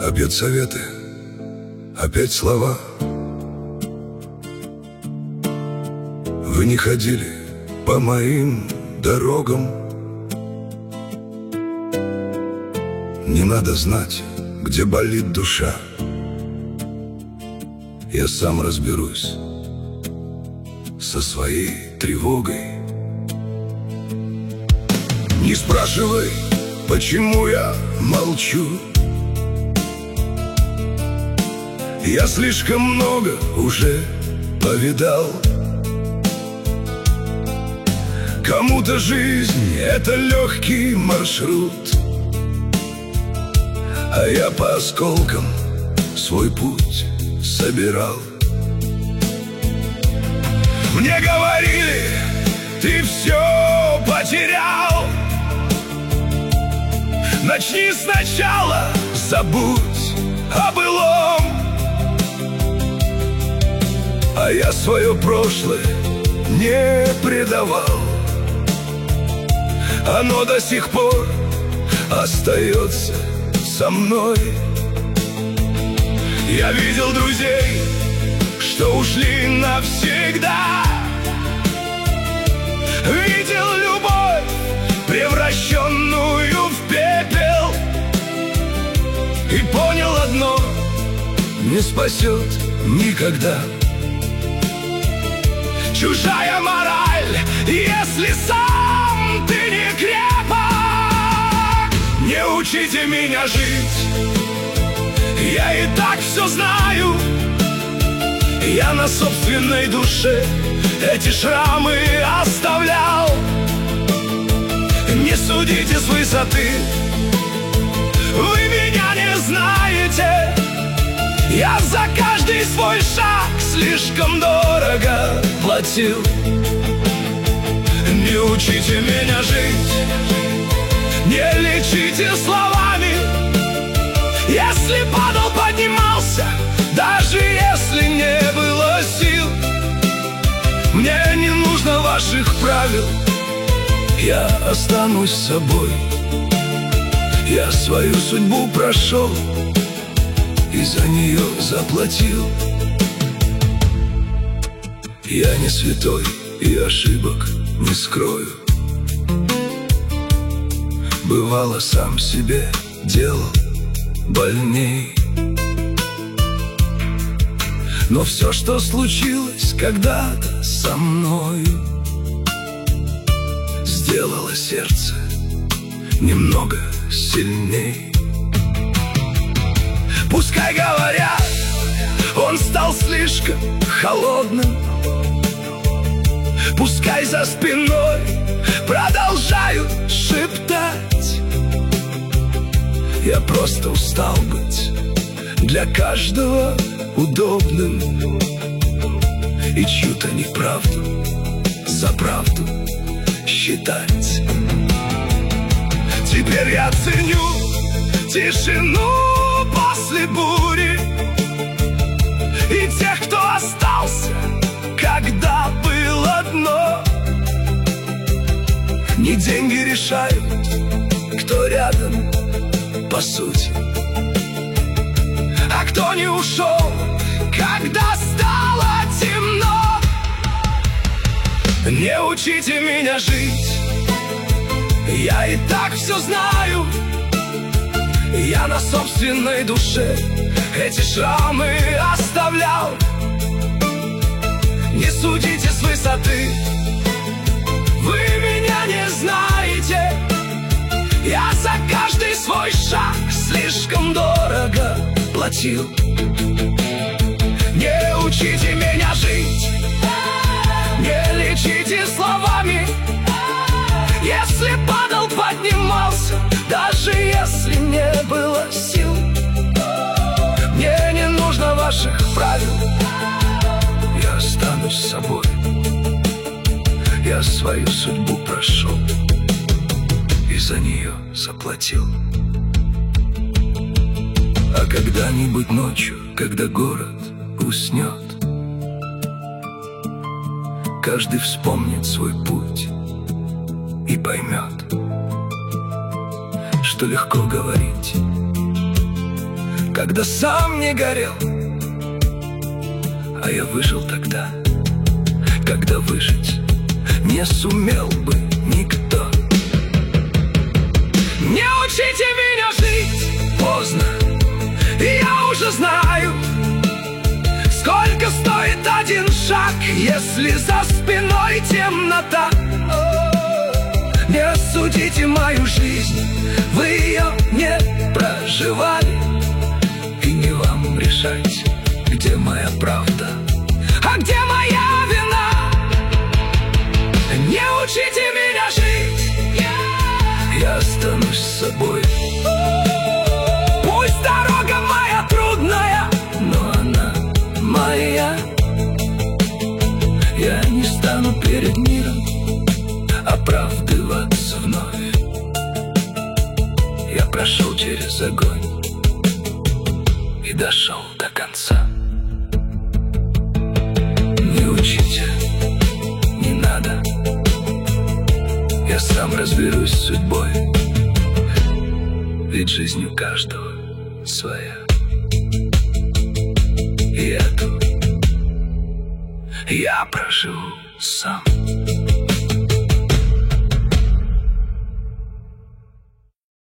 Опять советы, опять слова. Вы не ходили по моим дорогам. Не надо знать, где болит душа. Я сам разберусь со своей тревогой. Не спрашивай, почему я молчу. Я слишком много уже повидал. Кому-то жизнь — это легкий маршрут, а я по осколкам свой путь собирал. Мне говорили, ты все потерял. Начни сначала, забудь о былом. А я свое прошлое не предавал. Оно до сих пор остается со мной. Я видел друзей, что ушли навсегда. Видел любовь, превращенную в пепел, и понял одно: не спасет никогда чужая мораль, если сам ты не крепок. Не учите меня жить, я и так все знаю. Я на собственной душе эти шрамы оставлял. Не судите с высоты, вы меня не знаете. Я за каждый свой шаг слишком дорого платил. Не учите меня жить, не лечите словами. Если падал, поднимался, даже если не было сил. Мне не нужно ваших правил, я останусь собой. Я свою судьбу прошел и за нее заплатил. Я не святой и ошибок не скрою. Бывало, сам себе делал больней. Но все, что случилось когда-то со мною, сделало сердце немного сильней. Пускай говорят, он стал слишком холодным. Пускай за спиной продолжают шептать. Я просто устал быть для каждого удобным и чью-то неправду за правду считать. Теперь я ценю тишину после бури и тех, кто остался, когда было дно. Не деньги решают, кто рядом по сути, а кто не ушел, когда стало темно. Не учите меня жить, я и так все знаю. Я на собственной душе эти шрамы оставлял. Не судите с высоты, вы меня не знаете. Я за каждый свой шаг слишком дорого платил. Не учите меня жить, не лечите словами. Если падал, поднимался, даже если не было сил. Мне не нужно ваших правил, я останусь собой. Я свою судьбу прошел и за нее заплатил. А когда-нибудь ночью, когда город уснет, каждый вспомнит свой путь и поймет, что легко говорить, когда сам не горел. А я выжил тогда, когда выжить не сумел бы никто. Не учите меня жить, поздно, я уже знаю, сколько стоит один шаг, если за спиной темнота. Не осудите мою жизнь, вы ее не проживали, и не вам решать, где моя правда, а где моя вина. Не учите меня жить, я останусь с собой. Пусть дорога моя трудная, но она моя. Я не стану перед миром оправдываться вновь. Я прошел через огонь и дошел до конца. Не учите, не надо, я сам разберусь с судьбой, ведь жизнь у каждого своя. И эту я проживу сам.